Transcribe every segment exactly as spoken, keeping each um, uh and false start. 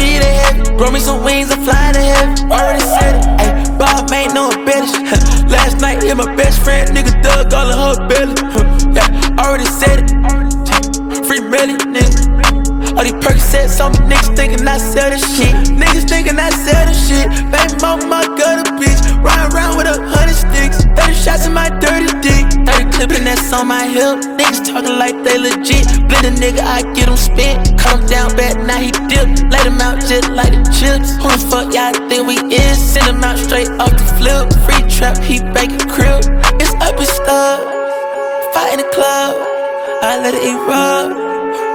me to heaven. Grow me some wings and fly to heaven. Already said it, ayy, Bob ain't no embellish. Last night, hit my best friend, nigga dug all in her belly. Yeah, already said it. Free belly, nigga. All these Percocets on me, niggas thinking I sell this shit. Niggas thinking I sell this shit. Baby mama, got a bitch. Riding around with a hundred sticks. thirty shots in my dirty dick. thirty clipping that's on my hip. Niggas talking like they legit. Blend a nigga, I get him spent. Cut him down bad, now he dip. Lay him out just like the chips. Who the fuck y'all think we is? Send him out straight off the flip. Free trap, he back a crib. It's up and stuff. Fight in the club. I let it erupt.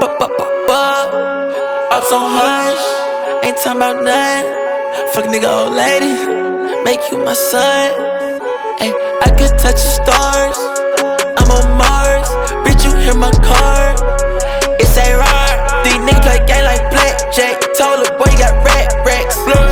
Ups on hush, ain't talking about nothing. Fuck a nigga, old lady, make you my son. Ay, I could touch the stars, I'm on Mars. Bitch, you hear my car, it's a roar. These niggas play game like blackjack. Told the boy you got rat racks.